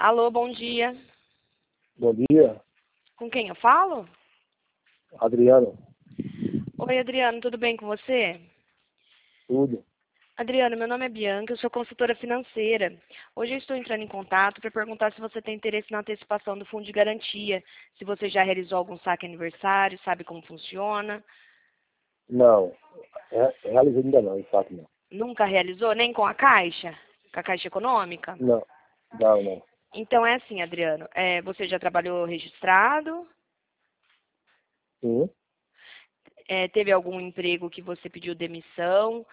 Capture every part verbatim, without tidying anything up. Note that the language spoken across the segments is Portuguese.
Alô, bom dia. Bom dia, Com quem eu falo? Adriano. Oi, Adriano, tudo bem com você? Tudo. Adriano, meu nome é Bianca, eu sou consultora financeira. Hoje eu estou entrando em contato para perguntar se você tem interesse na antecipação do fundo de garantia, se você já realizou algum saque aniversário, sabe como funciona. Não, é, realizei ainda não, de fato não. Nunca realizou, nem com a Caixa? Com a Caixa Econômica? Não, não, não. Então é assim, Adriano, é, você já trabalhou registrado? Sim, É, teve algum emprego que você pediu demissão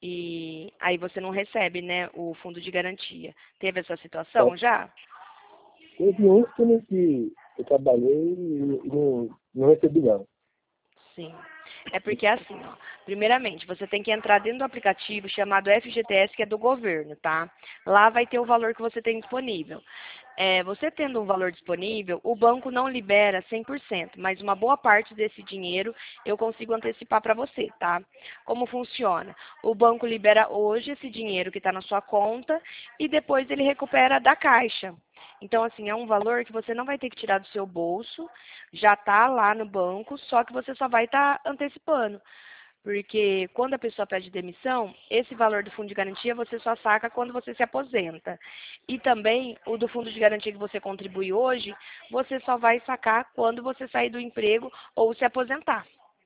e aí você não recebe, né, o fundo de garantia. Teve essa só situação já? teve um que que eu trabalhei e, e não, não recebi não. Sim. É porque é assim, ó. Primeiramente, você tem que entrar dentro do aplicativo chamado F G T S, que é do governo, tá? Lá vai ter o valor que você tem disponível. É, você tendo um valor disponível, o banco não libera cem por cento, mas uma boa parte desse dinheiro eu consigo antecipar para você, tá? Como funciona? O banco libera hoje esse dinheiro que está na sua conta e depois ele recupera da caixa. Então, assim, é um valor que você não vai ter que tirar do seu bolso, já está lá no banco, só que você só vai estar antecipando. Porque quando a pessoa pede demissão, esse valor do fundo de garantia você só saca quando você se aposenta. E também o do fundo de garantia que você contribui hoje, você só vai sacar quando você sair do emprego ou se aposentar.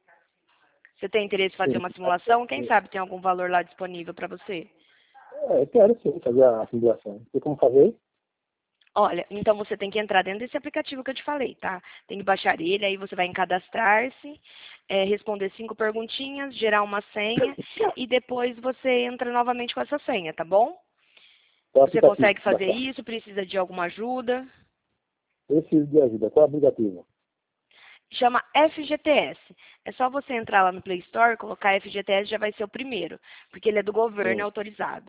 Você tem interesse em fazer Sim. uma simulação? Quem sabe tem algum valor lá disponível para você? É, eu quero sim fazer a simulação. Tem como fazer? Olha, então você tem que entrar dentro desse aplicativo que eu te falei, tá? Tem que baixar ele, aí você vai em cadastrar-se, é, responder cinco perguntinhas, gerar uma senha e depois você entra novamente com essa senha, tá bom? Qual Você aplicativo consegue que fazer baixar? isso? Precisa de alguma ajuda? Preciso de ajuda. Qual aplicativo? Chama F G T S. É só você entrar lá no Play Store, colocar F G T S, já vai ser o primeiro, porque ele é do governo, é Sim, autorizado.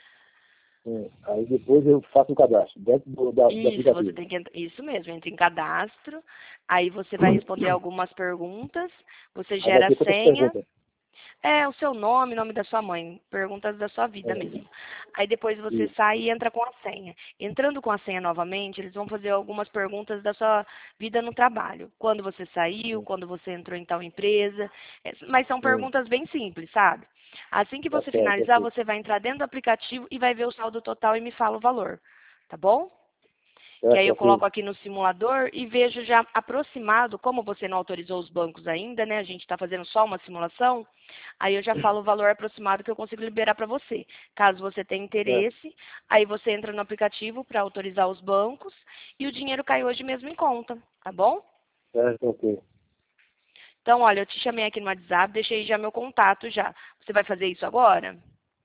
sim. Aí depois eu faço o cadastro dentro do, da, do Isso, você aplicativo. tem que, ent- isso mesmo, entra em cadastro, aí você vai responder algumas perguntas, você Aí vai gera a ter quantas senha, perguntas? é o seu nome, nome da sua mãe, perguntas da sua vida É, mesmo. Aí depois você isso. sai e entra com a senha. Entrando com a senha novamente, eles vão fazer algumas perguntas da sua vida no trabalho. Quando você saiu, Sim, quando você entrou em tal empresa, é, mas são sim. perguntas bem simples, sabe? Assim que Tá você certo, finalizar, ok. você vai entrar dentro do aplicativo e vai ver o saldo total e me fala o valor, tá bom? Que aí Certo, eu ok. coloco aqui no simulador e vejo já aproximado, como você não autorizou os bancos ainda, né? A gente está fazendo só uma simulação, aí eu já falo o valor aproximado que eu consigo liberar para você. Caso você tenha Certo, interesse, aí você entra no aplicativo para autorizar os bancos e o dinheiro cai hoje mesmo em conta, tá bom? certo, ok. Então, olha, eu te chamei aqui no WhatsApp, deixei já meu contato já. Você vai fazer isso agora?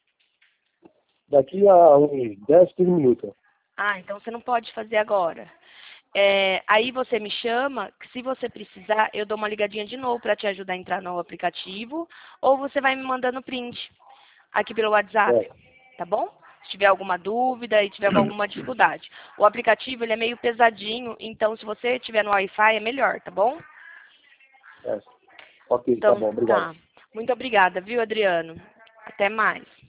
Daqui a uns dez, quinze minutos. Ah, então você não pode fazer agora. É, aí você me chama, que se você precisar, eu dou uma ligadinha de novo para te ajudar a entrar no aplicativo, ou você vai me mandando print aqui pelo WhatsApp, Certo, tá bom? Se tiver alguma dúvida e tiver alguma dificuldade. O aplicativo ele é meio pesadinho, então se você tiver no Wi-Fi é melhor, tá bom? certo. Ok, tá Então, bom, obrigado. tá. Muito obrigada, viu, Adriano? Até mais.